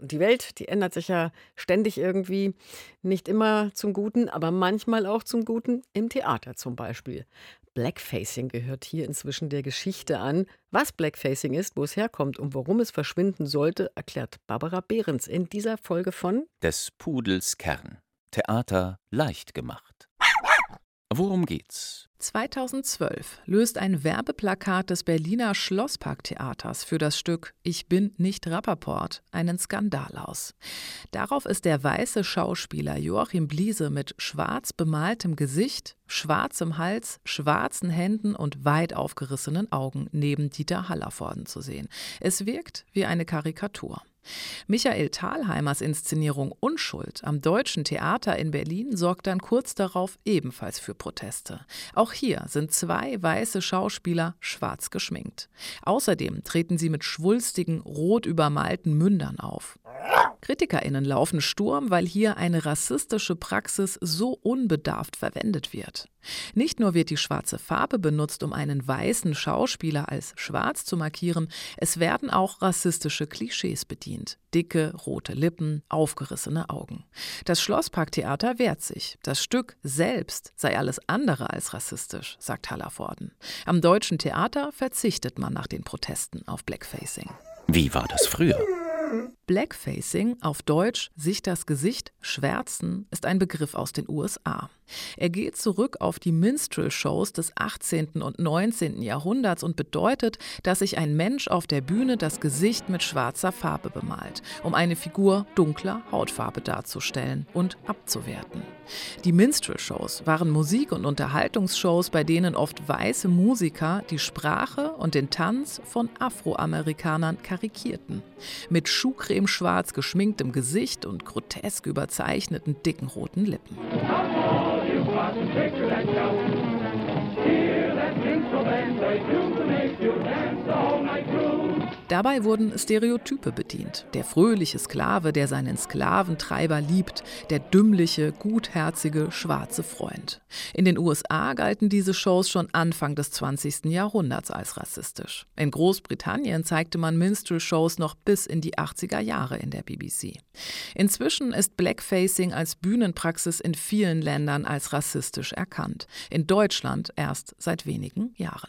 Die Welt, die ändert sich ja ständig irgendwie, nicht immer zum Guten, aber manchmal auch zum Guten, im Theater zum Beispiel. Blackfacing gehört hier inzwischen der Geschichte an. Was Blackfacing ist, wo es herkommt und warum es verschwinden sollte, erklärt Barbara Behrens in dieser Folge von Des Pudels Kern. Theater leicht gemacht. Worum geht's? 2012 löst ein Werbeplakat des Berliner Schlossparktheaters für das Stück Ich bin nicht Rappaport einen Skandal aus. Darauf ist der weiße Schauspieler Joachim Bliese mit schwarz bemaltem Gesicht, schwarzem Hals, schwarzen Händen und weit aufgerissenen Augen neben Dieter Hallervorden zu sehen. Es wirkt wie eine Karikatur. Michael Thalheimers Inszenierung Unschuld am Deutschen Theater in Berlin sorgt dann kurz darauf ebenfalls für Proteste. Auch hier sind 2 weiße Schauspieler schwarz geschminkt. Außerdem treten sie mit schwulstigen, rot übermalten Mündern auf. KritikerInnen laufen Sturm, weil hier eine rassistische Praxis so unbedarft verwendet wird. Nicht nur wird die schwarze Farbe benutzt, um einen weißen Schauspieler als schwarz zu markieren, es werden auch rassistische Klischees bedient. Dicke, rote Lippen, aufgerissene Augen. Das Schlossparktheater wehrt sich. Das Stück selbst sei alles andere als rassistisch, sagt Hallervorden. Am Deutschen Theater verzichtet man nach den Protesten auf Blackfacing. Wie war das früher? Blackfacing, auf Deutsch sich das Gesicht schwärzen, ist ein Begriff aus den USA. Er geht zurück auf die Minstrel-Shows des 18. und 19. Jahrhunderts und bedeutet, dass sich ein Mensch auf der Bühne das Gesicht mit schwarzer Farbe bemalt, um eine Figur dunkler Hautfarbe darzustellen und abzuwerten. Die Minstrel-Shows waren Musik- und Unterhaltungsshows, bei denen oft weiße Musiker die Sprache und den Tanz von Afroamerikanern karikierten. Mit schuhcremeschwarz geschminktem Gesicht und grotesk überzeichneten dicken roten Lippen. Dabei wurden Stereotype bedient. Der fröhliche Sklave, der seinen Sklaventreiber liebt, der dümmliche, gutherzige, schwarze Freund. In den USA galten diese Shows schon Anfang des 20. Jahrhunderts als rassistisch. In Großbritannien zeigte man Minstrel-Shows noch bis in die 80er Jahre in der BBC. Inzwischen ist Blackfacing als Bühnenpraxis in vielen Ländern als rassistisch erkannt. In Deutschland erst seit wenigen Jahren.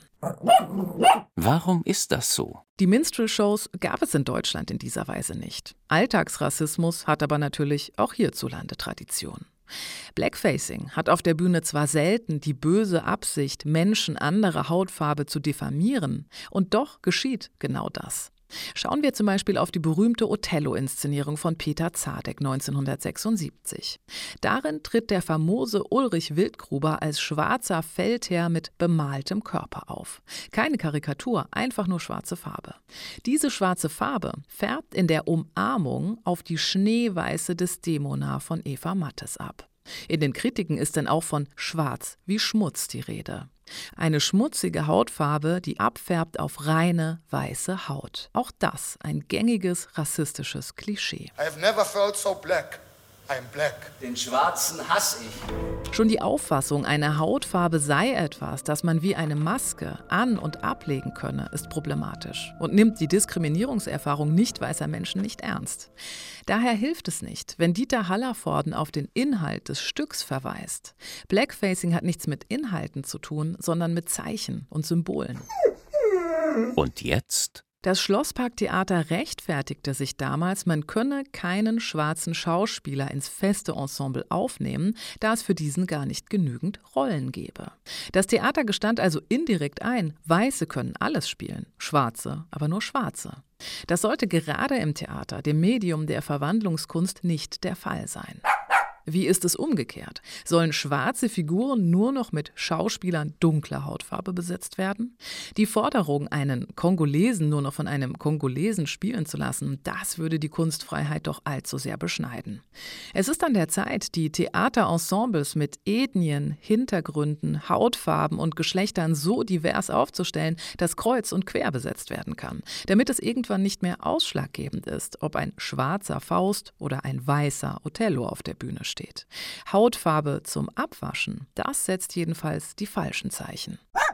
Warum ist das so? Die Minstrel-Shows gab es in Deutschland in dieser Weise nicht. Alltagsrassismus hat aber natürlich auch hierzulande Tradition. Blackfacing hat auf der Bühne zwar selten die böse Absicht, Menschen anderer Hautfarbe zu diffamieren, und doch geschieht genau das. Schauen wir zum Beispiel auf die berühmte Othello-Inszenierung von Peter Zadek 1976. Darin tritt der famose Ulrich Wildgruber als schwarzer Feldherr mit bemaltem Körper auf. Keine Karikatur, einfach nur schwarze Farbe. Diese schwarze Farbe färbt in der Umarmung auf die schneeweiße Desdemona von Eva Mattes ab. In den Kritiken ist dann auch von schwarz wie Schmutz die Rede. Eine schmutzige Hautfarbe, die abfärbt auf reine, weiße Haut. Auch das ein gängiges rassistisches Klischee. I have never felt so black. I am black. Den Schwarzen hasse ich. Schon die Auffassung, eine Hautfarbe sei etwas, das man wie eine Maske an- und ablegen könne, ist problematisch und nimmt die Diskriminierungserfahrung nicht weißer Menschen nicht ernst. Daher hilft es nicht, wenn Dieter Hallervorden auf den Inhalt des Stücks verweist. Blackfacing hat nichts mit Inhalten zu tun, sondern mit Zeichen und Symbolen. Und jetzt? Das Schlossparktheater rechtfertigte sich damals, man könne keinen schwarzen Schauspieler ins feste Ensemble aufnehmen, da es für diesen gar nicht genügend Rollen gäbe. Das Theater gestand also indirekt ein, Weiße können alles spielen, Schwarze aber nur Schwarze. Das sollte gerade im Theater, dem Medium der Verwandlungskunst, nicht der Fall sein. Wie ist es umgekehrt? Sollen schwarze Figuren nur noch mit Schauspielern dunkler Hautfarbe besetzt werden? Die Forderung, einen Kongolesen nur noch von einem Kongolesen spielen zu lassen, das würde die Kunstfreiheit doch allzu sehr beschneiden. Es ist an der Zeit, die Theaterensembles mit Ethnien, Hintergründen, Hautfarben und Geschlechtern so divers aufzustellen, dass kreuz und quer besetzt werden kann, damit es irgendwann nicht mehr ausschlaggebend ist, ob ein schwarzer Faust oder ein weißer Othello auf der Bühne steht. Hautfarbe zum Abwaschen, das setzt jedenfalls die falschen Zeichen.